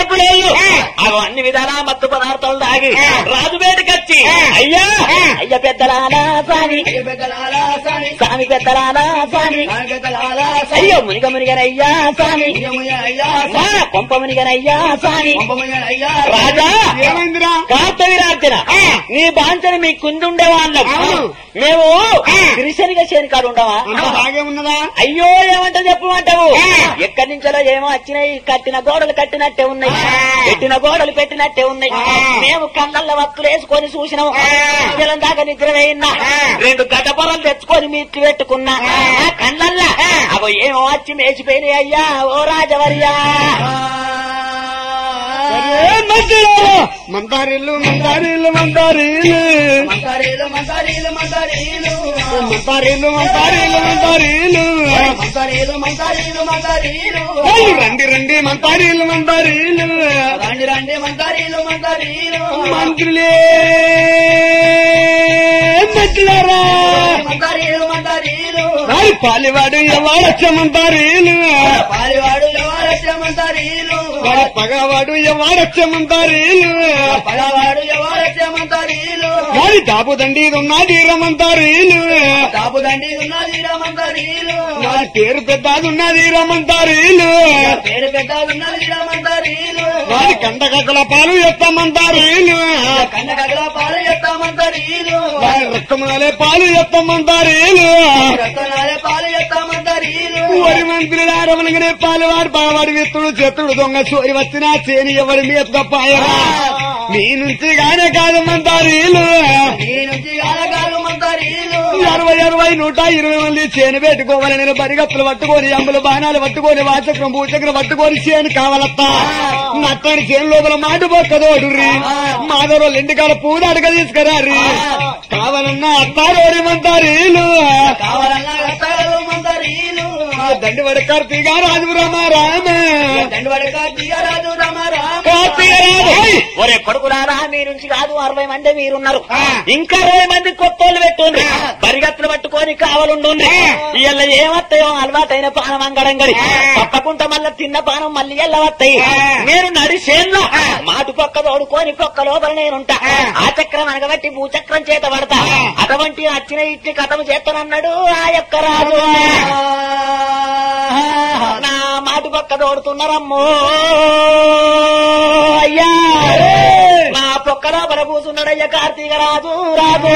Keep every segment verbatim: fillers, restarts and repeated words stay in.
పిల్లలు అవి అన్ని విధాలా మత్తు పదార్థాలు తాగి రాజు బయటకొచ్చి అయ్యా అయ్య పెద్దలాలా సామి సామి పెద్దలాలా సామి అయ్యో మునిగ మునిగనయ్యా సామి కొంప మునిగనయ్యా సామి రాజా కార్తవీరార్జన నీ బాంచన మీ కుందుండే వాళ్ళం మేము క్రిస్టియన్గా చేని కాడు ఉండవా బాగే ఉన్నదా అయ్యో ఏమంట చెప్పమంటావు ఎక్కడి నుంచో ఏమో వచ్చినాయి కట్టిన గోడలు కట్టినట్టే ఉన్నాయి పెట్టిన గోడలు పెట్టినట్టే ఉన్నాయి మేము కళ్ళల్లో వత్తులు వేసుకొని చూసినాం జలం దాకా నిద్ర వేయినా రెండు గడ్డపొరలు తెచ్చుకొని మీట్లు పెట్టుకున్నా కళ్ళల్లా అవి ఏమో వచ్చి మేసిపోయినాయి అయ్యా ఓ రాజవర్యా మందారీలు మందారీలు మందారీలు మందారీలు మందారీలు మందారీలు మందారీలు మందారీలు మందారీలు మందారీలు మందారీలు మందారీలు రండి రండి మందారీలు మందారీలు రండి రండి మందారీలు మందారీలు మంత్రులే మంత్రులారా మందారీలు మందారీలు పాలివాడు ఎవరచ్చ మందారీలు పాలివాడు ఎవరచ్చ మందారీలు పగవాడు ఎవరచ్చ మందారీలు పగవాడు ఎవరచ్చ మందారీలు వారి దాపుదండి ఉన్నది రమంతారీలు దాపుదండి ఉన్నది రమంతారీలు వారి పేరు పెద్దది ఉన్నది రమంతారీలు పేరు పెద్దది ఉన్నది రమంతారీలు వారి కండగగ్గల పాలు ఎత్తమంతారీలు కండగగ్గల పాలు ఎత్తమంతారీలు వారి రక్తములే పాలు ఎత్తమంతారీలు రక్తనాలే పాలు ఎత్తమంతారీలు వరి మంత్రులు ఆరవనగానే పాలు వాడు బావాడి విత్తుడు చెత్తుడు దొంగ చోరి వచ్చినా చేని ఎవరి మీద తప్పాయరా మీ నుంచి గానే కాదు మంతారీలు మీ నుంచి గానే కాదు మంతారీలు అరవై అరవై నూట ఇరవై మంది చేను పెట్టుకోవాలి నేను బరిగప్పులు పట్టుకొని అంబులు బాణాలు పట్టుకొని వాచక్రం భూచక్రం పట్టుకొని చేను కావాలత్తా నట్టని చేను లోపల మాటు పక్కదోడుర్రి మాధవరోళ్ళు ఇంటికాడ పూలు అడగ తీసుకురారి కావాలన్నా అత్తారోడి మంతారీలు కావాలన్నా అత్తారు మంతారీలు దండివాడ కార్తీక రాజు రామ రామ దండివాడ కార్తీక రాజు రామ రామ ఒరే కొడుకురారా మీ నుంచి కాదు అరవై మంది మీరున్నారు ఇంకా అరవై మంది కొత్తోళ్ళు పెట్టుండ్రి బరిగత్తులు పట్టుకొని కావాలండు ఇళ్ళ ఏమత్తాయో అలవాటైన పానం అంగడంగడి తప్పకుండా మళ్ళా తిన్న పానం మళ్ళీ ఎల్ల వస్తాయి నేను నడిచేన్లో మాటు పక్క తోడుకొని పక్క లోపల నేనుంటా ఆ చక్రం అనగబట్టి భూచక్రం చేత పడతా అటువంటి వచ్చిన ఇట్టి కథము చేస్తానన్నాడు ఆ యొక్క రాజు నా మాటు పక్క తోడుతున్నారమ్మో అయ్యా నా పొక్క లోపల కూర్చున్నాడయ్యా కార్తీక రాజు రాజు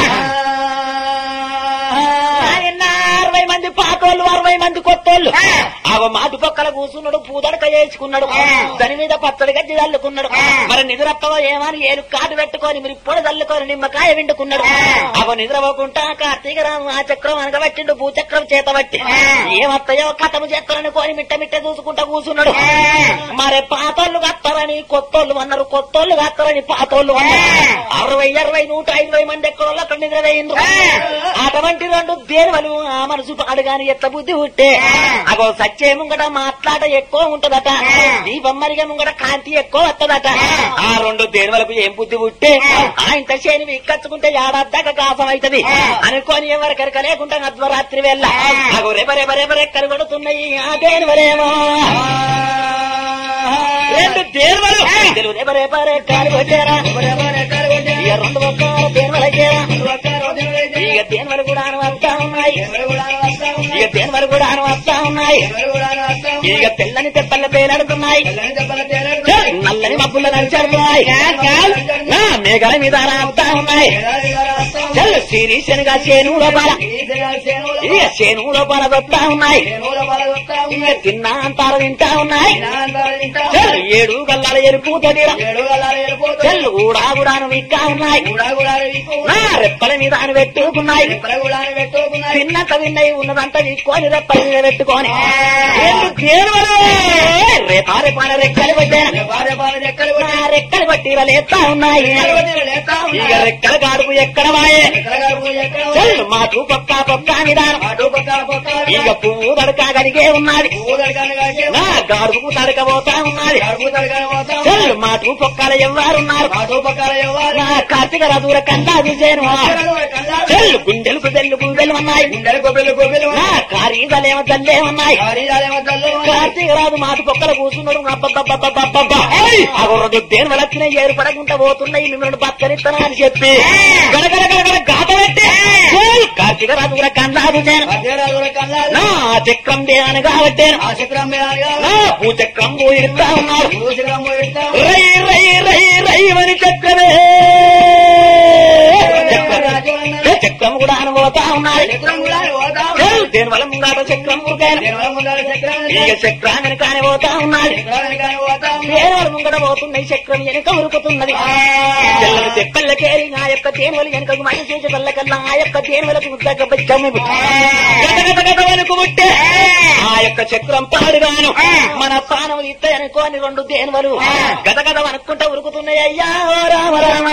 అరవై మంది పాతోళ్ళు అరవై మంది కొత్తోళ్ళు ఆ మాటు పక్కల కూర్చున్నాడు పూదడక వేసుకున్నాడు దాని మీద పచ్చడి గజ్జి చల్లుకున్నాడు మరి నిద్రప్పవో ఏమని ఏలు కాటు పెట్టుకొని మీరు ఇప్పుడు చల్లుకొని నిమ్మకాయ విండుకున్నాడు అవ నిద్రపోకుండా కార్తీక రాము ఆ చక్రం అనగబట్టిండు భూచక్రం చేత బట్టి ఏమత్తయో కథము చేస్తారని కొని మిట్ట మిట్ట చూసుకుంటా కూర్చున్నాడు మరి పాతోళ్ళు కత్తారని కొత్తోళ్ళు అన్నారు కొత్తోళ్ళు కత్తారని పాతోళ్ళు అరవై అరవై నూట ఇరవై మంది ఎక్కడో అక్కడ నిద్ర వేయిండ్రు అటువంటి రెండు దేవలు ఆ మనసు పాడుగాని ఎట్ల బుద్ధి ఉంటే అగో సచ్చే ముంగట మాట్లాడ ఎక్కువ ఉంటదట నీ బొమ్మరిగా ముంగట కాంతి ఎక్కువ వస్తదట ఆ రెండు దేవలకు ఏం బుద్ధి ఉంటే ఆయన చేని ఇక్కచ్చుకుంటే ఏడాదిదాకా కాసం అవుతుంది అనుకోని ఎవరికరిక లేకుండా అర్ధరాత్రి వెళ్ళ అగో రేపరేప రేపరెక్కలు కొడుతున్నాయి ఆ దేవరేమో రెండు దేవలు తెలుగు రేపరేప రెక్కలు కొట్టారా రెండు ఒక్క దేవలకేరా ఇక దేవలు కూడా వస్తా ఉన్నాయి ఇక దేవలు కూడా వస్తా ఉన్నాయి ఇక తెల్లని తెప్పల పేలాడుతున్నాయి నల్లని మబ్బులు నడిచాడుతున్నాయి మేఘల మీద రాస్తా ఉన్నాయి చల్లు సిరి శనగా చేను లోపల ఇక చేను లోపల వస్తా ఉన్నాయి ఇక తిన్నా అంతారు తింటా ఉన్నాయి చల్లు ఏడు గల్లాల ఎరుపు తడిరా చల్లు కూడా కూడా విక్కా ఉన్నాయి రెప్పల మీద అని పెట్టుకున్నాయి తిన్నాక విన్నయి ఉన్నదంతా తీసుకొని రెప్పల మీద పెట్టుకొని రేపారే పాల రెక్కలు పట్టాను రెక్కలు పట్టి లేస్తా ఉన్నాయి ఇక రెక్కల గాడుపు ఎక్కడ వాయే మాటు పక్క పక్క విధానం ఇక పువ్వు తడక గడిగే ఉన్నది నా గాడుపు తడకపోతా ఉన్నది మాటు పొక్కల ఎవరున్నారు కార్తీక రథుల కన్నా చూసాను చెల్లు గుండెలకు బెల్లు గుండెలు ఉన్నాయి గుండెలకు బెల్లు గొబ్బెలు కారీదలేమో తల్లేమన్నాయి కార్తీక రాదు మాటి పొక్కల కూర్చున్నాడు అగొర్రదు దేని వలచిన ఏర్పడకుండా పోతున్నాయి మిమ్మల్ని బతకనిస్తాను అని చెప్పి గడగడ గడగడ గాత పెట్టి కార్తీక రాజు కూడా కన్నాడు నేను నా చక్రం దేని కాబట్టాను ఆ చక్రం నా భూచక్రం పోయిస్తా ఉన్నాడు రై రై రై రై అని చక్రమే చక్రం కూడా అనుభవతా ఉన్నాడు దేని వల్ల ముంగాట చక్రం మురికాను ఇక చక్రాన్ని కాని పోతా ఉన్నాడు దేని వల్ల ముంగట పోతున్నాయి చక్రం వెనుక ఉరుకుతున్నది తెల్లని తెప్పల్లకేరి ఆ యొక్క తేనువలు వెనుకకు మళ్ళీ చేసే వల్లకల్లా ఆ యొక్క తేనువలకు వెనుక ముట్టే ఆ యొక్క చక్రం పాడుగాను మన పానములు ఇత్త అనుకోని రెండు తేనువలు గద గద అనుకుంటా ఉరుకుతున్నాయి అయ్యా రామ రామ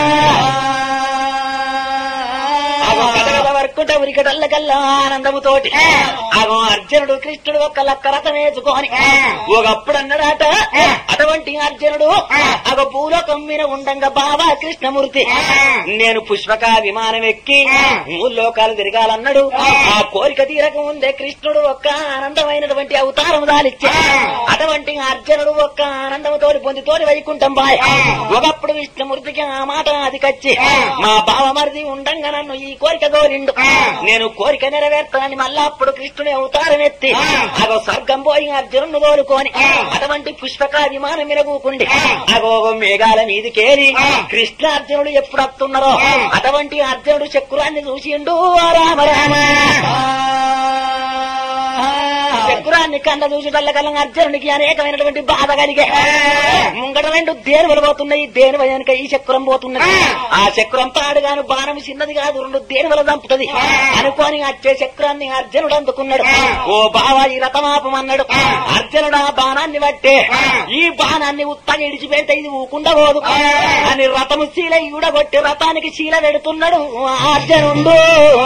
వర్కుంటే ఉరికటల్లకల్లా ఆనందముతోటి అగో అర్జునుడు కృష్ణుడు ఒక్క లక్క రథం వేసుకొని ఒకప్పుడు అన్నాడట అటువంటి అర్జునుడు అగో భూలోకం మీద ఉండంగా బాబా కృష్ణమూర్తి నేను పుష్పక విమానం ఎక్కి మూడు లోకాలు తిరగాలన్నాడు ఆ కోరిక తీరక ముందే కృష్ణుడు ఒక్క ఆనందమైనటువంటి అవతారం దాలిచ్చే అటువంటి అర్జునుడు ఒక్క ఆనందముతోటి పొందితోటి వైకుంఠం బాయ్ ఒకప్పుడు విష్ణుమూర్తికి ఆ మాట అది కచ్చి మా బావ మరిది ఉండంగా నన్ను ఈ కోరిక కోరిండు నేను కోరిక నెరవేర్తానని మళ్ళా అప్పుడు కృష్ణుని అవతారం ఎత్తి అగో స్వర్గం పోయి అర్జునుడు కోరుకొని అటువంటి పుష్పక విమానం మిరగూకుండి అగో మేఘాల మీదికేరి కృష్ణ అర్జునుడు ఎప్పుడు వస్తున్నారో అటువంటి అర్జునుడు చక్రాన్ని చూసిండు రామ రామ చక్రాన్ని కండ చూసేటల్లకల్లా అర్జునుడికి అనేకమైనటువంటి బాధ కలిగే ముంగట రెండు దేనువలు పోతున్నాయి దేనువ వెనుక ఈ చక్రం పోతున్నది ఆ చక్రం పాడుగాను బాణం చిన్నది కాదు రెండు దేనువలు చంపుతుంది అనుకోని వచ్చే చక్రాన్ని అర్జునుడు అందుకున్నాడు ఓ బావా ఈ రథమాపమన్నాడు అర్జునుడు ఆ బాణాన్ని పట్టే ఈ బాణాన్ని ఉత్తగా ఇడిచిపెడితే ఇది ఊకుండా పోదు అని రథము శీల ఈడగొట్టి రథానికి శీల పెడుతున్నాడు అర్జునుడు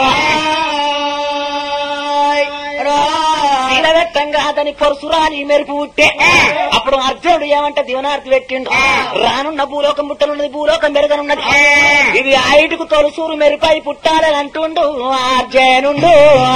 శీలవెట్టంగా అతని పరశురాని మెరుపు పుట్టే అప్పుడు అర్జునుడు ఏమంటే దివనార్తి పెట్టిండు రానున్న భూలోకం పుట్టనున్నది భూలోకం పెరగనున్నది ఇది ఐటుకు తొలసూరు మెరుపై పుట్టాలని అంటుండు అర్జునుడు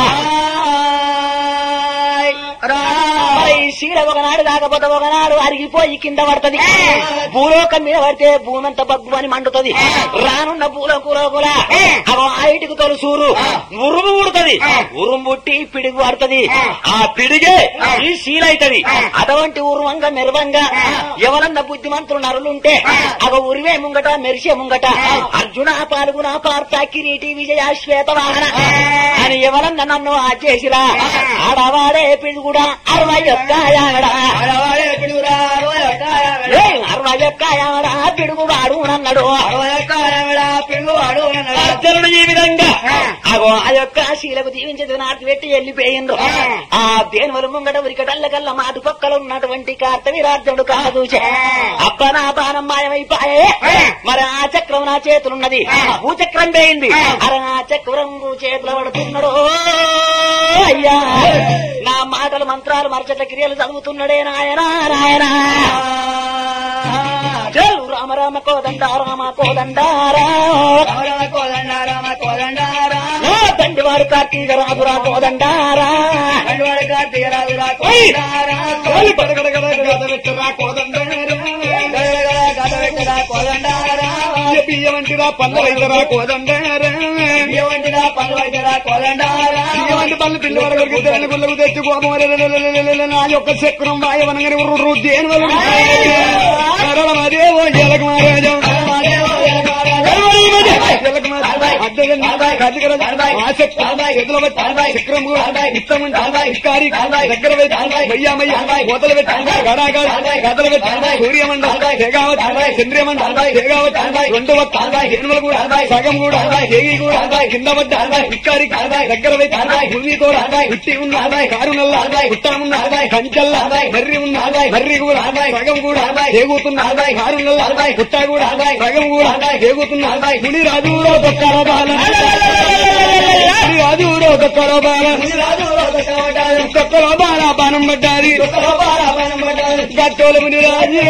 శీల ఒకనాడు కాకపోతే ఒకనాడు అరిగిపోయి కింద పడుతుంది భూలోకం మీద పడితే భూమంతా బగ్గు అని మండుతుంది రానున్న భూలోకులోకుల అగో ఐటుకు తొలసూరు ఉరుము పుడుతుంది ఉరుము పుట్టి పిడుగు పడుతుంది ఆ పిడిగే ఈ శీల అవుతుంది అటువంటి ఉరువంగా మెరువంగా ఎవరన్నా బుద్ధిమంతులు నరులుంటే అగ ఉరివే ముంగట మెరిసే ముంగట అర్జున పాల్గొన పార్త కిరీటి విజయ శ్వేత వాహన అని ఎవరన్నా నన్ను ఆ చేసిరా ఆడవాడే పిడుగుడా అరవై ఒక్క అరవై ఒక్క పిడుగువాడు అన్నాడు అర్జునుడు ఈ విధంగా అగో ఆ యొక్క శీలకు దీవించేది నాటి పెట్టి వెళ్ళిపోయిండ్రు ఆ దేనువలు ముంగట ఉరికటల్లకల్లా మాటు పక్కలు ఉన్నటువంటి కార్తవీరార్జునుడు కాదు అబ్బ నా బాణం మాయమైపోయే మరి ఆ చక్రం నా చేతులున్నది భూచక్రం పోయింది అరే ఆ చక్రం చేతులు పడుతున్నాడు అయ్యా నా మాటలు మంత్రాలు మరచట్ల క్రియలు చదువుతున్నాడే నాయనా నాయనా చలు రామ రామ కోదండ రామ కోదండారా తండ్రివాడు కార్తీక రాజురా కోదండారా కార్తీక రాజురా బియ్యమంటిరా పళ్ళు రైతరా కోదండారా బియ్యమంటిరా పళ్ళు రైతరా కోదండారా బియ్యమంటి పళ్ళు పిల్లి వరకు తెరని గుళ్ళకు తెచ్చుకోమో నా యొక్క చక్రం వాయవనగానే దేని అదేవో జలక మహారాజం చక్రం ఇస్తారి దగ్గర వెయ్యామయ్య కోతలు పెట్టి గడాగా గదలు పెట్టి సూర్యమండలం జగావత్ చంద్రమండలం జగావత్ రెండు ఎనుమలు కూడా సగం కూడా చేయి కూడా కింద పడ్డ ఇక్కారి దగ్గర పెట్టి భూమితో ఉట్టి ఉన్న కారు నల్ల ఉత్తరమున్న కంచల్ల మర్రి ఉన్న మర్రి కూడా సగం కూడా చేగుతున్న కారు నల్ల పుట్ట కూడా సగం కూడా చేగుతున్న పులి రాజులో దొక్కర బాల రాజులో దొక్కర బాల దొక్కర బాల బాణం పడ్డాది గట్టోల ముని రాజే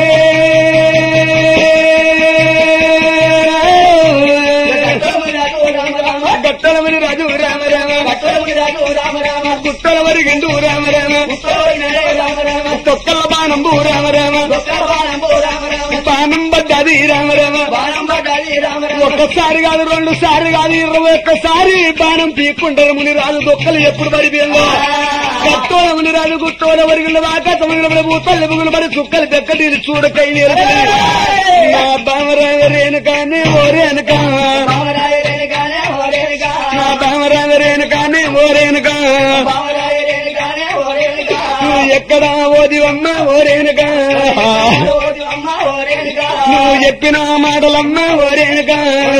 గట్టలమని రాజు రామ రామ గుట్టల వరిగిండు రామ రామ తొక్కల బాణంబు రామ రామ బాణం పడ్డది రామ రామ ఒక్కసారి కాదు రెండు సార్లు కాదు ఇరవై ఒక్కసారి బాణం పీక్కుంటారు ముని రాజు దొక్కలు ఎప్పుడు పడిపోయిందో గట్టోల ముని రాజు గుట్టోల వరిగిన ఆకాశమైన భూతల్లి ముగులు పడి చుక్కలు పెక్కటి చూడకై నా బామరామ రేణుకానే ఓ రేణుకా నా బామరామ రేణుకానే ఓ రేణుకా నువ్వు ఎక్కడా ఓదివమ్మ ఓ రేణుకా నువ్వు చెప్పిన మాటలమ్మ ఓ రేణుకా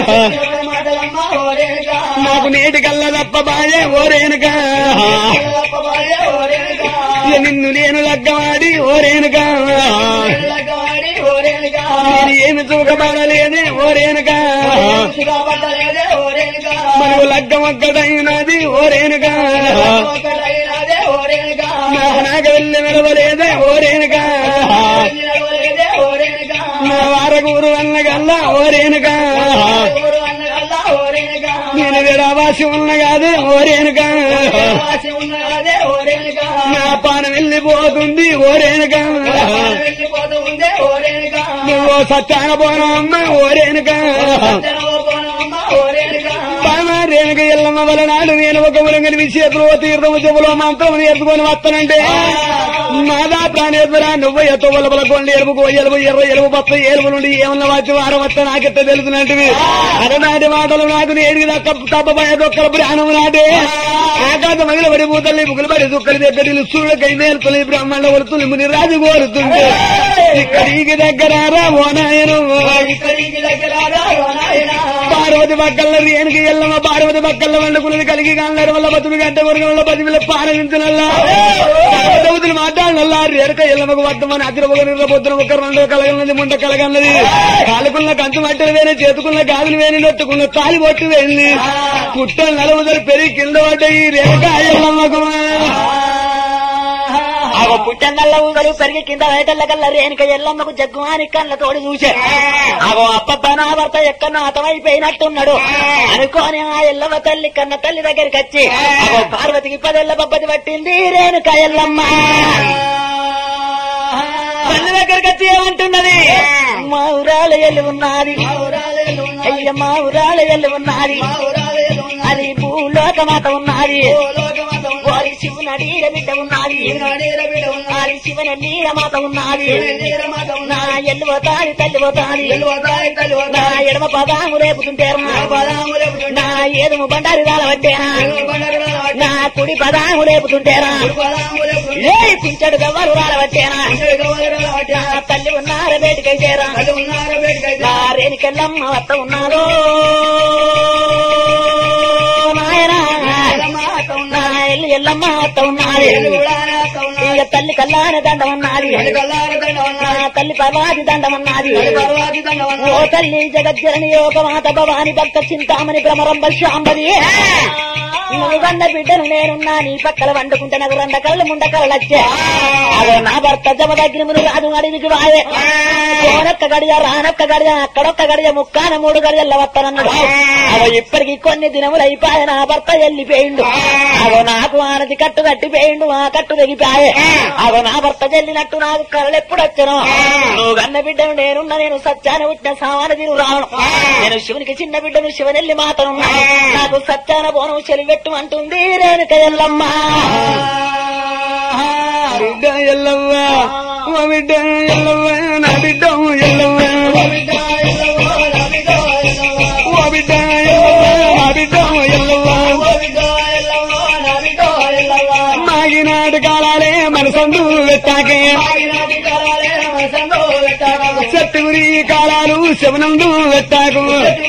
నాకు నీటి కల్ల తప్ప బాయే ఓ రేణుకా నిన్ను నేను లగ్గవాడి ఓ రేణుకా నేను ఏమి చూకబడలేదే ఓ రేణుకా మనకు లగ్గం ఒక్కటైనది ఓ రేణుకా నాకు నాకు వెళ్ళి నిలవలేదే ఓ రేణుకా నా వారగూరు అన్నగల్లా ఓ రేణుకా నేను విడవాసి ఉన్న కాదే ఓ రేణుకా నా పానం వెళ్ళిపోతుంది ఓ రేణుకా నువ్వు సత్యాన పోనా అమ్మ ఓ రేణుకా బామా రేణుక ఎల్లమ్మ వలనాడు నేను ఒక ఉలంగని విషయంలో తీర్థము చెవులో మంత్రం నేర్చుకొని వస్తానంటే నాదా ప్రాణేశ్వర నువ్వు ఎత్తు వలబల కొండ ఎలుపు ఎలుపు ఎర్ర ఎలుపు పత్త ఏలుపు నుండి ఏమన్నా వచ్చి వారం వస్తా నాకెత్త తెలుసునంటివి అరనాటి మాటలు నాకు నేడికి దక్క తప్పబోయ దొక్కల ప్రాణం నాటే ఆకాశ మగిల పడి పూతల్ని ముగ్గులు పడి దుక్కలు దగ్గర సూళ్ళకై మేల్కొని బ్రహ్మాండ వలుతులు ముని రాజు కోరుతుంటే ఇక్కడికి దగ్గరారా ఓ నాయను పార్వతి పక్కల రేణుకి ఎల్లమ్మ పార్వతి పక్కల వండుకున్నది కలిగి కాన్నారు వల్ల బతులు గంట వరకు వల్ల పదివిల పారవించునల్లా పార్వతులు మాట్లాడినల్లా రేణుక ఎల్లమ్మకు వద్దమని అతిర ఒక నిన్న పొద్దున ఒక రెండు కలగన్నది ముండ కలగన్నది కాలుకున్న కంచు మట్టలు వేరే చేతుకున్న గాజులు వేని నొట్టుకున్న తాలి బొట్టు వేయింది పుట్టలు నలుగుదరు పెరిగి కింద పడ్డాయి రేణుక ఎల్లమ్మకు అగో పుట్టంగల్ల ఊగలు పెరిగి కింద వేటల్ల కల్లా రేణుక ఎల్లమ్మకు జగ్గుమాని కళ్ళ తోడు చూసే అగో అప్ప నా భర్త ఎక్కడో అతమైపోయినట్టున్నాడు అనుకోని ఆ ఎల్లమ్మ తల్లి కన్న తల్లి దగ్గరికి వచ్చి అగో పార్వతికి పదేళ్ల బబ్బది పట్టింది రేణుక ఎల్లమ్మ తల్లి దగ్గరికి వచ్చి ఏమంటున్నది మా ఊరాల ఎల్లు ఉన్నది అయ్య మా ఊరాల ఎల్లు ఉన్నది అది భూలోకమాత ఉన్నది వారి శివునడి బిడ్డ ఉన్నది వారి శివుని నీరమాత ఉన్నది నా ఎల్లు పోతాది తల్లి పోతాది నా ఎడమ పదాము రేపుతుంటారు నా ఏదుము బండారి రాలబట్టేనా నా కుడి పదాము రేపుతుంటేనా ఏ పింఛడు గవ్వలు రాలబట్టేనా నా తల్లి ఉన్నార బయటకైతేరా నా రేణుకెళ్ళమ్మ వత్త ఉన్నారో నాయనా నా ఎల్లు ఎల్లమ్మ వత్త ఉన్నది ఇక తల్లి కల్లాని దండం ఉన్నది నా తల్లి పర్వాది దండం ఉన్నది ఓ తల్లి జగజ్జనని యోగ మాత భవాని భక్త చింతామణి భ్రమరంబ శాంబది నువ్వు కన్న బిడ్డను నేనున్నా నీ పక్కల వండుకుంటే నాకు రెండ కళ్ళు ముండ కళ్ళు వచ్చే అదో నా భర్త జమదగ్నిముని రాజు అడివికి వాయే కోనొక్క గడియ రానొక్క గడియ అక్కడొక్క గడియ ముక్కాన మూడు గడియల్ల వస్తానన్నాడు అదో ఇప్పటికి కొన్ని దినములు అయిపోయా నా భర్త వెళ్ళిపోయిండు అదో నాకు ఆనది కట్టు కట్టిపోయిండు ఆ కట్టు తెగిపోయే అదో నా భర్త చెల్లినట్టు నాకు కళ్ళు ఎప్పుడు వచ్చాను నువ్వు కన్న బిడ్డను నేనున్నా నేను సత్యాన పుట్టిన సామాన తిరుగు రావను నేను శివునికి చిన్న బిడ్డను శివనెల్లి మాతనున్నా నాకు సత్యాన పోను చెలివెట్టు అంటుంది రేణుక ఎల్లమ్మ బిడ్డ ఎల్లవ్వ ఓ బిడ్డ ఎల్లవ్వ నా బిడ్డ ఎల్లవ్వ ఓ బిడ్డ ఎల్లవ్వ నా బిడ్డ ఎల్లవ్వ మాగినాడు కాలాలే మనసందు వెట్టాకే చెట్టుగురి కాలాలు శవనందు వెట్టాకు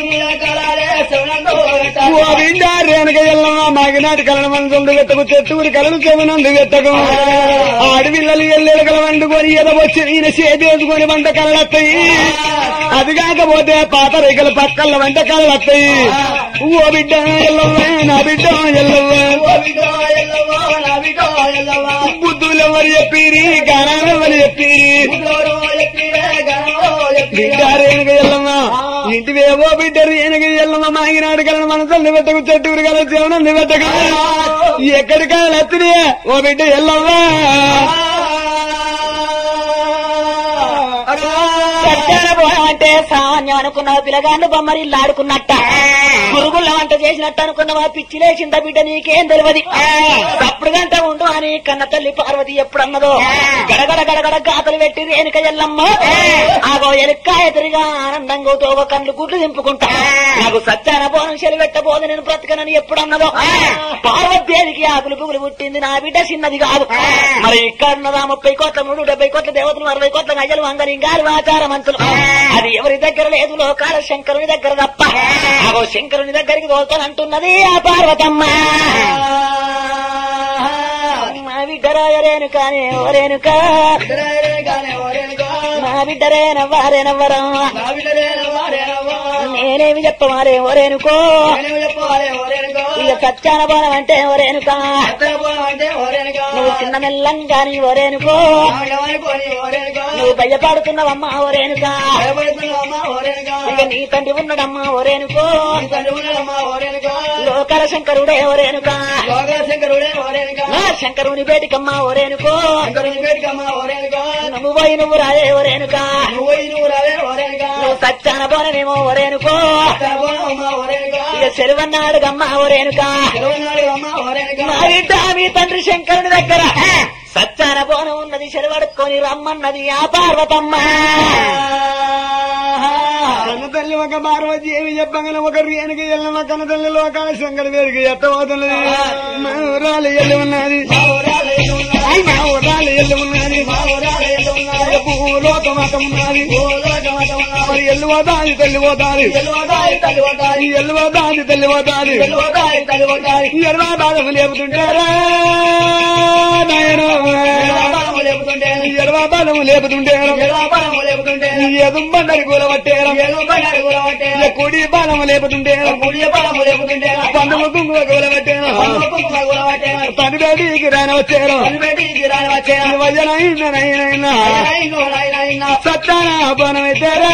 ఓ బిడ్డ రేణుక ఎల్లమ్మ మాగినాటి కలను మనసందు వెట్టకు చెట్టుగురి కలను శవనందు వెట్టకు ఆడపిల్లలు ఎల్లెలు కల వండుకొని ఎదవచ్చి ఈయన చేదేసుకొని వంట కళ్ళొస్తాయి అది కాకపోతే పాత రేఖల పక్కల వంట కళ్ళొస్తాయి ఓ బిడ్డ ఎల్లవ్వ నా బిడ్డ ఎల్లవ్వ బుద్ధులు ఎవరు చెప్పిరి గానాలు ఎవరు చెప్పిరి బిడ్డ రేణుక ఎల్లమ్మ ఇంటివేవో బిడ్డరు ఏనగ ఎల్లమ్మ మాగినాడు కలను మనసల్ని పెట్టకు చెట్టుకురు కల జీవనాన్ని పెట్టకు ఎక్కడికైనా అత్తినే ఓ బిడ్డ ఎల్లమ్మ అంటే సామాన్యం అనుకున్నావు పిల్లగాళ్ళు బొమ్మరిల్లు ఆడుకున్నట్ట గురుగుళ్ళ వంట చేసినట్టు అనుకున్నావా పిచ్చి లేచింద బిడ్డ నీకేం తెలియదు అప్పుడు గంట ఉండు అని కన్న తల్లి పార్వతి ఎప్పుడన్నదో గడగడ గడగడ గాతలు పెట్టి రేణుక ఎల్లమ్మ ఆగో ఎలుక్క ఎదురుగా ఆనందంగా తోవ కళ్ళు గుడ్లు దింపుకుంటా నాకు సత్యాన బోనం చెలి పెట్టబోదు నేను బ్రతకనని ఎప్పుడన్నదో పార్వతీదేవికి ఆకులు పుగులు పుట్టింది నా బిడ్డ చిన్నది కాదు మరి ఇక్కడ ముప్పై కోట్ల మూడు డెబ్బై కోట్ల దేవతలు అరవై కోట్ల గజలు అంగలింగారు ఆచార మంతులు అది ఎవరి దగ్గర లేదు లోకాల శంకరుని దగ్గర తప్ప ఆగో శంకరుని దగ్గరికి తోలుతానంటున్నది ఆ పార్వతమ్మ మా బిడ్డరాయ రేణుక రేణుక మా బిడ్డరేనవ్వారేనవ్వరా నేనేమి చెప్పవారే ఓరేనుకో ఇక సత్యాన బోనం అంటే ఓరేనుక నువ్వు చిన్న మెల్లంగాని ఓరేనుకో నువ్వు భయపడుతున్నావమ్మా ఓరేనుక ఇక నీ తండ్రి ఉన్నాడమ్మా ఓరేనుకో లోకల శంకరుడే ఓరేనుక నా శంకరుని బేటికమ్మా ఓరేనుకో నువ్వు పోయి నువ్వు రాయే ఓరేనుక నువ్వు సత్యాన బోనమేమో ఓరేనుకో ఇక సెలవన్నాడుగమ్మా ఓరేనుక మా బిడ్డ మీ తండ్రి శంకరుని దగ్గర సత్యాన బోనం ఉన్నది సెలవడుకొని రమ్మన్నది ఆ పార్వతమ్మ కన్న తల్లి ఒక పార్వతి ఏమి చెప్పగల ఒక రేణుక ఎల్లమ్మ కన్న తల్లి లోకాల శంకర వేరుకి ఎత్తబోతున్నది మా ఊరాలు ఎల్లు ఉన్నది మా ఊరాలు ఎల్లు ఉన్నది భూలోక మతం ఉన్నది మరి ఎల్లు పోతాది తల్లి పోతాది ఎల్లు పోతాది తల్లి పోతాది ఎర్ర బాధము లేపుతుంటారా ఎర్ర బాధము లేపుతుంటారు ఎదుంబండరి కూలబట్టేరా కుడి బాలము లేపుతుంటేరా పండుగ కుంకుమ కూలబట్టేరా పనిబేటికి రానవచ్చేరా వజనైనా సత్తాన బోనమైతేరా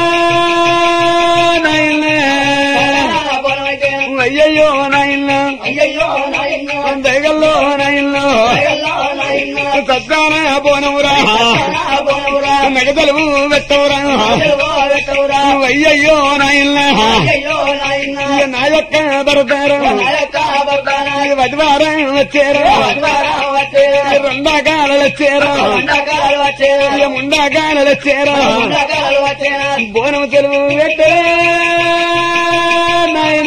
అయ్యయ్యో నాయన దయగల్లో నాయన సత్తాన బోనమురా మెగదలు పెట్టవురా అయ్యయ్యో నాయన నా యొక్క భరతారు వదివారం వచ్చారు రెండాకాలు వచ్చారు ముండాకాలు వచ్చారు బోనం తెలుగు పెట్టే నాయన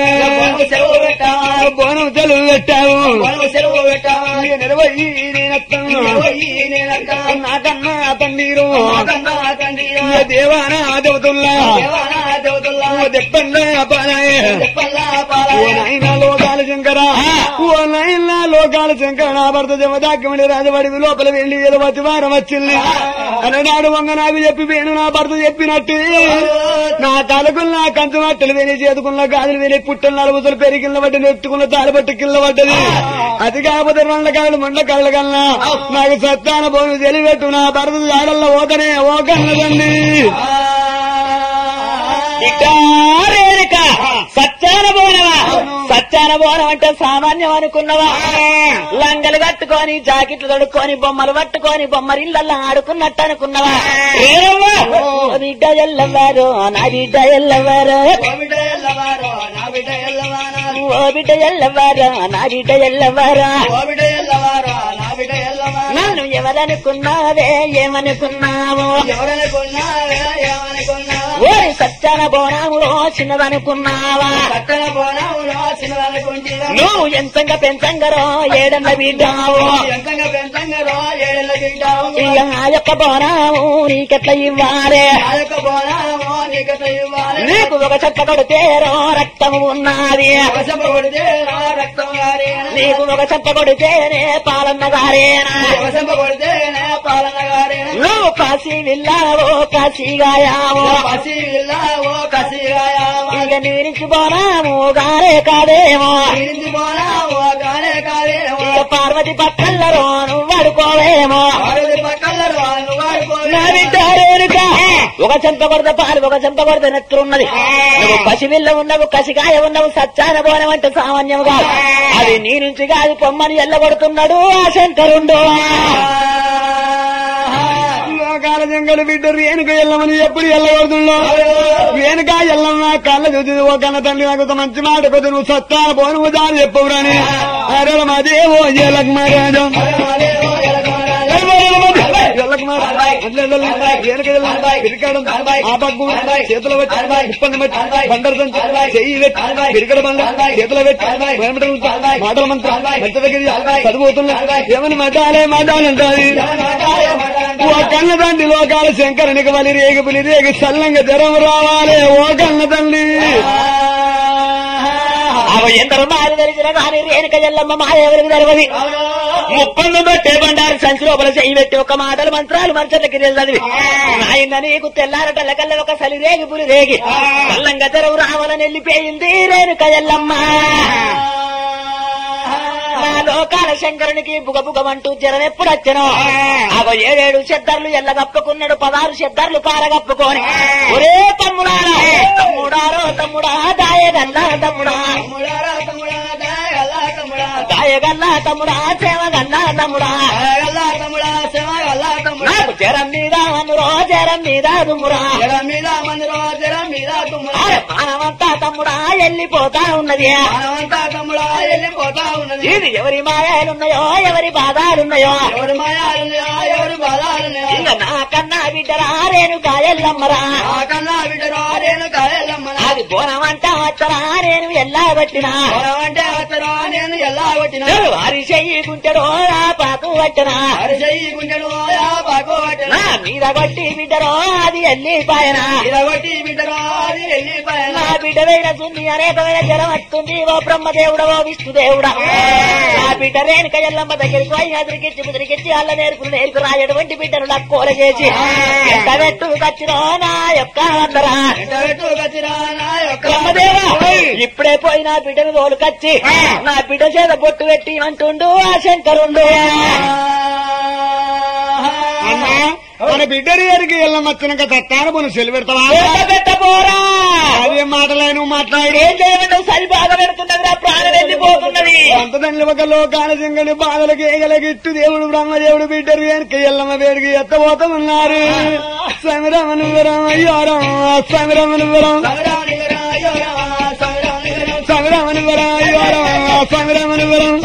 బోనం తెలుగు పెట్టావు నిలవయి నాకన్నా తండ్రిరు దేవానా దేవతుల్లా దెప్పల్లా పాలాయే ఓ నాయన లోకాల శంకర ఓ నాయన లోకాల శంకర నా భర్త జమదాక్యమని రాజవాడి లోపల వెళ్ళి ఏదో వతివారం వచ్చింది అననాడు వంగ నాకు చెప్పి వేణు నా భర్త చెప్పినట్టు నా తలకులు నా కంచు మట్టలు వేని చేతుకున్న గాజులు వేని పుట్టలు నలుగుతులు పెరిగిన బట్టి నెట్టుకున్న తాలిబట్టి కిల్ల పడ్డది అది కాకపోతే రెండ కాళ్ళు మండ కళ్ళ కన్నా నాకు సత్తాన పోయి తెలియబెట్టు నా భర్త జాడల్లో ఓకనే ఓకన్నదండి సత్యాన బోనవా సత్యాన బోనం అంటే సామాన్యం అనుకున్నవా లంగలు కట్టుకొని జాకెట్లు తొడుక్కొని బొమ్మలు పట్టుకొని బొమ్మరిళ్ళల్లో ఆడుకున్నట్టు అనుకున్నవా బిడ్డ ఎల్లవారు నా బిడ్డ ఎల్లవారు ఓ బిడ్డ ఎల్లవారు నా బిడ్డ ఎల్లవారా నన్ను ఎవరనుకున్నావే ఏమనుకున్నావు ఓరి సత్యాన బోనాములో చిన్నదనుకున్నావా నువ్వు ఎంతంగా పెంచంగరో ఏడన్న బిడ్డావు ఇక ఆ యొక్క బోనాము నీకెట్లా ఇవ్వాలి నీకు ఒక చెత్త కొడితేరో రక్తము ఉన్నది నీకు ఒక చెత్త కొడితేనే పాలన్న గారేనా నువ్వు కాశీ వెళ్ళావో కాశీగాయావో ఇక నీరించి పోనాము గారే కాదేమో కానే కాదేమో ఇక పార్వతి పక్కల్లో నువ్వు వాడుకోవేమో పార్వతి పక్కల్లో వాళ్ళు వాడుకో నా బిడ్డ రేణుక ఒక చెంప కొడత పాలు ఒక చెంప కొడత నెత్తురున్నది నువ్వు కసివిల్ల ఉన్నావు కసిగాయ ఉన్నావు సచ్చాన బోనం అంటే సామాన్యం కాదు అది నీ నుంచి కాదు పొమ్మని ఎల్లగొడుతున్నాడు ఆ శంకరుండు లోకాల జంగడు బిడ్డ రేణుక ఎల్లమని ఎప్పుడు ఎల్లగొడుతుండో రేణుక ఎల్లమ్మ కళ్ళ చూసి ఓ కన్న తండ్రి నాకు మంచి మాట కొద్ది నువ్వు సత్తాన పోను దాని చెప్పవురాని అరే మాదేవో జలక్మరాజం చేతుల పెట్టి ఇప్పండి పెట్టి బండరు చెయ్యి పెట్టి పిరికడ బండ చేతుల పెట్టి మాటల మంత్రం మంచి దగ్గర చదిపోతున్నా ఏమని మాటాలే మాటాలంటాది ఓ కన్న తండ్రి లోకాల శంకరునికి బలి రేగి పులి రేగి చల్లంగా జ్వరం రావాలి ఓ కన్న తండ్రి అవ ఎందరో మారు తెలిసిన కానీ రేణుక ఎల్లమ్మ మాయ ఎవరికి తెలవది ముప్పండు పెట్టే బండారు సంచి లోపల చెయ్యి పెట్టి ఒక మాటలు మంత్రాలు మంచట్లకి చదివి నాయన నీకు తెల్లారటల్ల కల్ల ఒక సలి రేగి పులి రేగి చల్లంగా తెరవు రావాలని వెళ్ళిపోయింది రేణుక ఎల్లమ్మ నా లోకాల శంకరునికి బుగబుగమంటూ జనం ఎప్పుడు వచ్చనో అవ ఏడేడు చెద్దర్లు ఎల్లగప్పుకున్నాడు పదహారు చెద్దర్లు పారగప్పుకొని ఒరే తమ్ముడారా తమ్ముడారో తమ్ముడా దాయగల్లా తమ్ముడా దాయగల్లా తమ్ముడా సేవగల్లా తమ్ముడా నాకు జరం మీద అందురో జరం మీద దుమ్మురా పానమంతా తమ్ముడా వెళ్ళిపోతా ఉన్నది తమ్ముడా వెళ్ళిపోతా ఉన్నది ఇది ఎవరి మాయాలున్నాయో ఎవరి బాధాలున్నాయో ఎవరి మాయాలున్నాయో ఎవరి బాధాలున్నాయో ఇంకా నా కన్నా బిడ్డరా రేణుక ఎల్లమ్మరా నా కన్నా బిడ్డరా రేణుక ఎల్లమ్మరా అది బోనమంటా వచ్చరా నేను ఎల్లా పట్టినా అంటే అతను నేను ఎలా కొట్టినా వారి చెయ్యి గుంటెరో ఆ పాకు పట్టనా అరిచెయ్యి గుండెలు బాగో నా మీద కొట్టి బిడ్డరో అది వెళ్ళిపోయనా ఇరగొట్టి బిడ్డరా అది వెళ్ళిపోయా నా బిడ్డవైన సున్ని అనేకమైన జలం వస్తుంది ఓ బ్రహ్మదేవుడా ఓ విష్ణుదేవుడా నా బిడ్డ రేణుక ఎల్లమ్మ దగ్గరికి పోయి అదిరికిచ్చి బుదిరికిచ్చి అల్ల నేర్పులు నేర్పు రాయటువంటి బిడ్డను లక్కోల చేసి ఎంత పెట్టు కచ్చినో నా యొక్క అందరా బ్రహ్మదేవా ఇప్పుడే పోయి నా బిడ్డను తోలు కచ్చి నా బిడ్డ చేత బొట్టు పెట్టి అంటుండు ఆ శంకరుండు అమ్మా మన బిడ్డరి గారికి ఎల్లమ్మ వచ్చినాక తత్తాను మనం సెలవు పెడతావా పెట్టపోరా అదేం మాటలే నువ్వు మాట్లాడి ఏం చేయమంటావు సరి బాగా పెడుతున్నది నా ప్రాణం వెళ్ళిపోతున్నది అంతదండ్రి ఒక లోకాల సింగని బాధలకు ఏగలగిట్టు దేవుడు బ్రహ్మదేవుడు బిడ్డరు వెనక ఎల్లమ్మ వేడికి ఎత్తబోతమన్నారు సమరమను విరం అయ్యోరం సమరమను విరం సమరమను విరం అయ్యోరం సమరమను విరం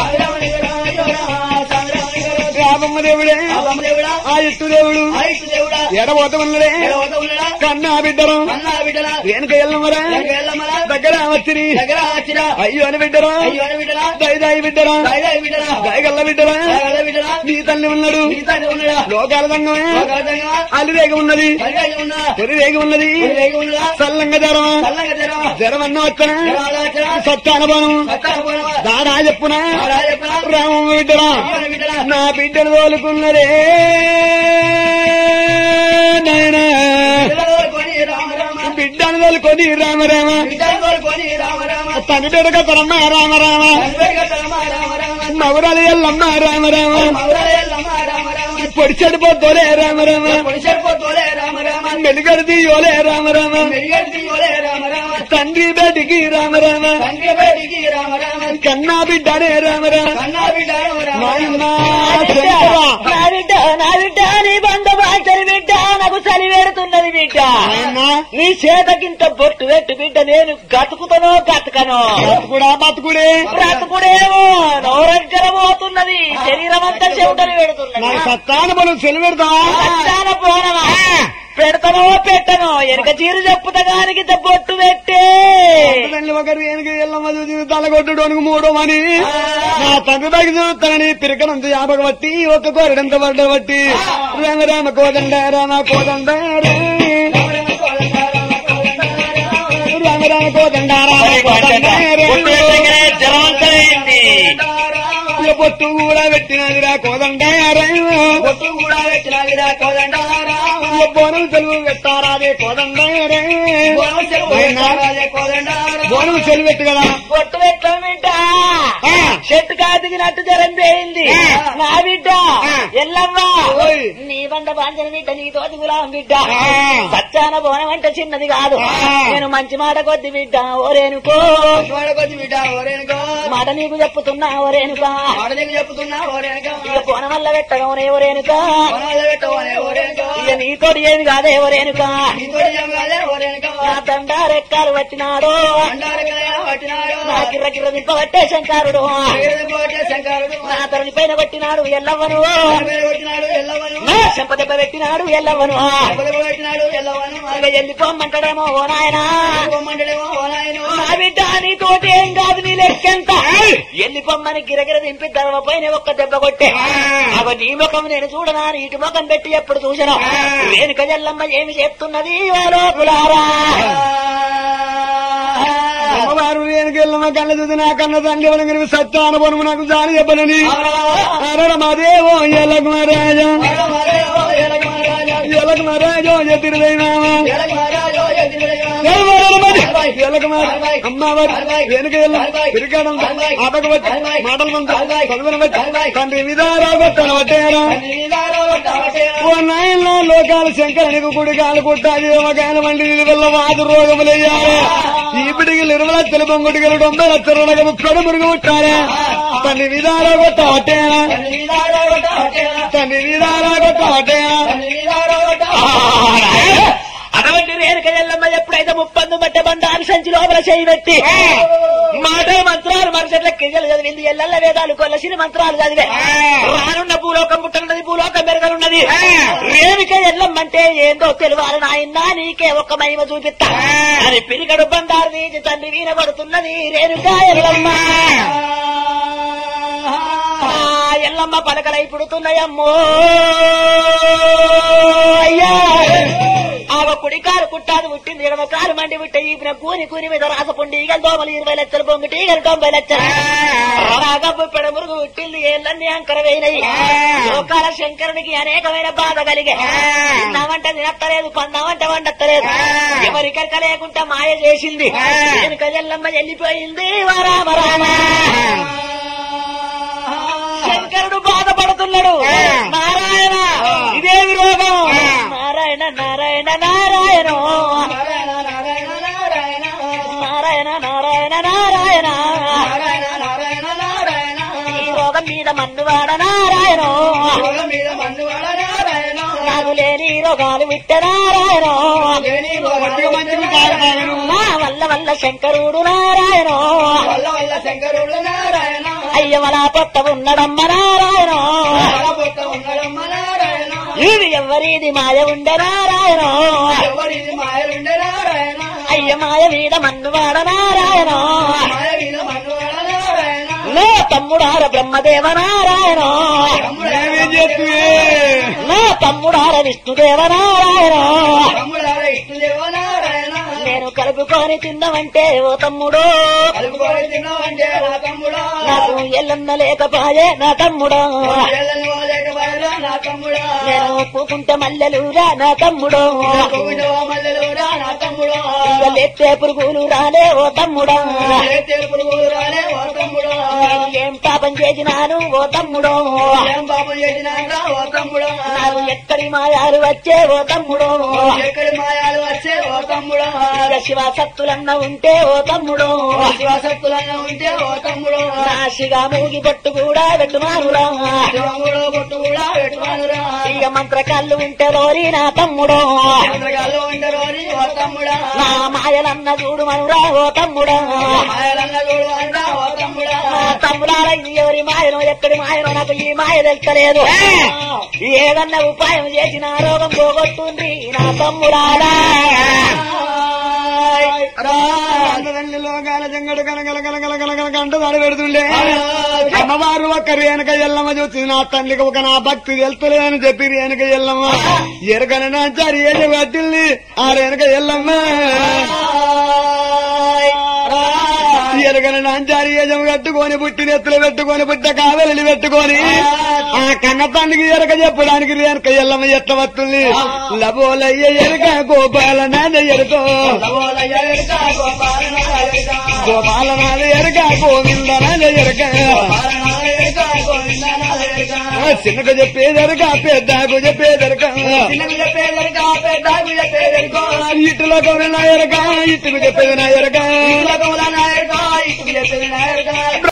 రామమ్మ దేవుడే ఆ ఇట్టు దేవుడు ఎడబోతమన్నడే కన్నా బిడ్డరు వెనక ఎల్లమ్మరా దగ్గర వచ్చిరి అయ్యో అని బిడ్డరా దయదాయి బిడ్డరా దయగల్ల బిడ్డరా నీ తల్లి ఉన్నాడు లోకాల సంగమే అల్లిరేగ ఉన్నది తొలిరేగ ఉన్నది సల్లంగా జ్వరమా జ్వరమన్న వచ్చనా సత్యానుభవం దాడా చెప్పునా రామమ్మ బిడ్డరా నా బిడ్డను తోలుకున్నదే నాయనా బిడ్డను తోలుకొని రామరామ తని బిడ్డక తరమ్మ రామరామ మగురాలు ఎల్లమ్మ రామరామ పొడి చెడిపోతోలే రామరామ మెలుగడిది యోలే రామరామ తండ్రి బేటికి రామరామ కన్నా బిడ్డనే రామరామ నా బిడ్డ నా బిడ్డ నీ బంధ బాచరి బిడ్డ నాకు చలి పెడుతున్నది బిడ్డ నీ చేతకింత బొట్టు పెట్టు బిడ్డ నేను గతుకుతానో గతకనో బతుకుడా బతుకుడే బ్రతుకుడేమో నోరంజరమవుతున్నది శరీరం అంతా చెవుటలు పెడుతున్నది సత్తాను మనం సెలవు పెడతావా సత్తాన పోనమా పెడతానో పెట్టనో వెనక చీరు చెప్పుతగానికి బొట్టు పెట్టే ఒకరు వెనక ఎల్లమ్మ చూసి తలగొట్టుడానికి మూడో అని నా తండ్రి దగ్గర చూస్తానని పిరికనంత యాభగ బట్టి ఒక్క కోరడంత పడ్డ బట్టి రామ రామ కోదండ రామ కోదండ రామ రామ కోదండ పొట్టు కూడా పెట్టినదిరా కోదండ పొట్టు కూడా పెట్టినదిరా కోదండ బోనం సెలవు పెట్టారాదే కోదండ బోనం సెలవు పెట్టు కదా బొట్టు పెట్టడం బిడ్డ చెట్టు కాదిగినట్టు జరం చేయింది నా బిడ్డ ఎల్లవ్వ నీ బండ బాంజన బిడ్డ నీ తోటి గులాం బిడ్డ సచ్చాన బోనం అంటే చిన్నది కాదు నేను మంచి మాట కొద్ది బిడ్డ ఓరేనుకో బిడ్డ ఓరేనుకో మాట నీకు చెప్పుతున్నా ఓరేనుకా మాట నీకు చెప్తున్నా ఓరేనుకో ఇక బోనం వల్ల పెట్టగనే ఓరేనుకా పొలాలు పెట్టవనే ఓరేనుకో ఇక నీతోటి ఏమి కాదే ఓరేనుకా నీతోటి ఏం కాదే ఓరేనుకో నా దండారెక్కాలు వచ్చినాడు అండారు కదా పట్టినాడు నా కిర్ర కిర్ర నింపబట్టే శంకరుడు పోటే శంకరుడు నా తరుని పైన కొట్టినాడు ఎల్లవ్వను కొట్టినాడు ఎల్లవను నా చెంప దెబ్బ పెట్టినాడు ఎల్లవ్వను పెట్టినాడు ఎల్లవను ఇక వెళ్ళిపోమ్మంటాడేమో ఓ నాయనా బొమ్మండలేమో ఓనాయను నా బిడ్డ నీతోటి ఏం కాదు నీ లెక్కెంత వెళ్ళిపోమ్మని గిరగిర దింపి దర్వ పైన ఒక్క దెబ్బ కొట్టే అవ నీ ముఖం నేను చూడనా ఇటు ముఖం పెట్టి ఎప్పుడు చూసినా రేణుక జల్లమ్మ ఏమి చెప్తున్నది ఓ లోపులారా అమ్మవారు రేణుకెళ్ళమ్మ కళ్ళ చూసి నా కన్న తండ్రి కనిపి సత్య అనుభవం నాకు జాలి చెప్పనని మాదేవో ఎలకు మహారాజా ఎలకు మహారాజో ఎదురుదైనామా అమ్మవారు వెనుక తిరిగడం ఆపకవచ్చు మాటలు మంచి తండ్రి విధారా కొట్టను పట్టారా ఓ నాయన లోకాలు శంకరునికి గుడికాలు కొట్టాలి దేవకాయల వంటి నిలువల్ల వాదు రోగములయ్యారు ఇప్పటికి ఇరవై లక్షల బొంగుడిగలు తొంభై లక్షల రకము కడుమురుగు కొట్టారా తండ్రి విధారా కొట్ట పట్టారా తండ్రి విధారా కొట్ట పట్టారా అటువంటి రేణుక ఎల్లమ్మ ఎప్పుడైతే ముప్పందు మట్టె బండారు సంచి లోపల చేయి పెట్టి మాట మంత్రాలు మనుషుల కిజలు చదివింది ఎల్లల్ల వేదాలు కొల్లసిన మంత్రాలు చదివే రానున్న భూలోకం పుట్టనున్నది భూలోకం మెరగనున్నది రేణుక ఎల్లమ్మ అంటే ఏందో తెలియాలి నాయన్నా నీకే ఒక మహిమ చూపిస్తా అని పిరిగడు బండారు నీచి తండ్రి వీణ పడుతున్నది రేణుక ఎల్లమ్మ ఎల్లమ్మ పలకలై పుడుతున్నాయమ్మో అయ్యా ఆగ కుడికారు కుట్టాదు పుట్టింది ఎడమ కారు మండి పుట్టే ఈపిన కూని కూని మీద రాసపుండి ఈగలు దోమలు ఇరవై లక్షలు పొంగిటి ఈగలు తొంభై లక్షలు రాగబ్బు పెడమురుగు పుట్టింది ఏళ్ళన్నీ అంకరమైనవి లోకాల శంకరునికి అనేకమైన బాధ కలిగే తిన్నామంటే తినత్తలేదు పందామంటే వండత్తలేదు ఎవరికరిక లేకుండా మాయ చేసింది వెనుక ఎల్లమ్మ వెళ్ళిపోయింది వరామరామ శంకరుడు బాధపడుతున్నాడు నారాయణ ఇదేమి రోగం నారాయణ నారాయణ నారాయణ నారాయణ నారాయణ నారాయణ ఈ రోగం మీద మన్నువాడ నారాయణ నాకు లేని రోగాలు విట్ట నారాయణ నా వల్ల వల్ల శంకరుడు నారాయణ శంకరుడు నారాయణ అయ్యవలా పొట్ట ఉన్నడమ్మ నారాయణ ఉన్నాడమ్మ నారాయణ ఇది ఎవరిది మాయ ఉండే నారాయణ ఎవరిది మాయలుండే నారాయణ అయ్య మాయ మీద మన్నువాడ నారాయణ మాయ మీద మన్నువాడ నారాయణ నా తమ్ముడార బ్రహ్మదేవ నారాయణ నా తమ్ముడార విష్ణుదేవ నారాయణ తమ్ముడార ఇష్టదేవ నారాయణ నేను కలుపుకొని తిన్నవంటే ఓ తమ్ముడు కలుపుకొని తిన్నావంటే నా తమ్ముడా నాకు ఎల్లన్న లేకపాయే నా తమ్ముడు ఎల్లను లేకపోయారా నా తమ్ముడా నేను పూకుంటే మల్లెలురా నా తమ్ముడు మల్లెలురా నా తమ్ముడా లెత్తే పురుగులు రాలే ఓ తమ్ముడా తెలుపుడు రాలే ఓ తమ్ముడా నేను ఏం పాపం చేసినాను ఓ తమ్ముడు ఏం పాపం చేసినారా ఓ తమ్ముడా నాకు ఎక్కడి మాయాలు వచ్చే ఓ తమ్ముడు ఎక్కడి మాయాలు వచ్చే ఓ తమ్ముడా శివ సత్తులన్న ఉంటే ఓ తమ్ముడు శివశక్తులన్న ఉంటే ఓ తమ్ముడు నాశిగా మూగి పట్టు కూడా వెట్టుమానురా శివముడు పొట్టు కూడా పెట్టువానురా ఇక మంత్రకాళ్ళు ఉంటే లోరి నా తమ్ముడు చంద్రగాళ్ళు ఉండరు ఓ తమ్ముడా నా మాయలన్న చూడు మనురా ఓ తమ్ముడా మాయలన్న చూడు అంటా ఓ తమ్ముడా నా తమ్ముడాల ఇది ఎవరి మాయనో ఎక్కడి మాయనో నాకు ఈ మాయ తెలుస్తలేదు ఏదన్నా ఉపాయం చేసిన రోగం పోగొట్టుంది నా తమ్ముడాలా లోకాల జంగడు కలగల కలగల కలగల కంటూ దాడి పెడుతుండే అమ్మవారు ఒక్క రేణుక ఎల్లమ్మ చూసి నా తండ్రికి ఒక నా భక్తి తెలుస్తలేదని చెప్పి రేణుక ఎల్లమ్మ ఎరకన నాచారి ఏది పట్టింది ఆ రేణుక ఎల్లమ్మ ఎరగన నాంచారి యజం కట్టుకొని పుట్టినెత్తులు పెట్టుకొని పుట్ట కావెలి పెట్టుకొని ఆ కన్న తండ్రికి ఎరక చెప్పడానికి రేణుక ఎల్లమ్మ ఎట్ల వస్తుంది లబోలయ్య ఎరక గోపాల నాన్న ఎరుకో గోపాల నాన్న ఎరక గోవింద నాన్న ఎరక చిన్నకు చెప్పేదరక పెద్దకు చెప్పేదరక ఇటులో నా ఎరక ఇటుకు చెప్పేది నా ఎరక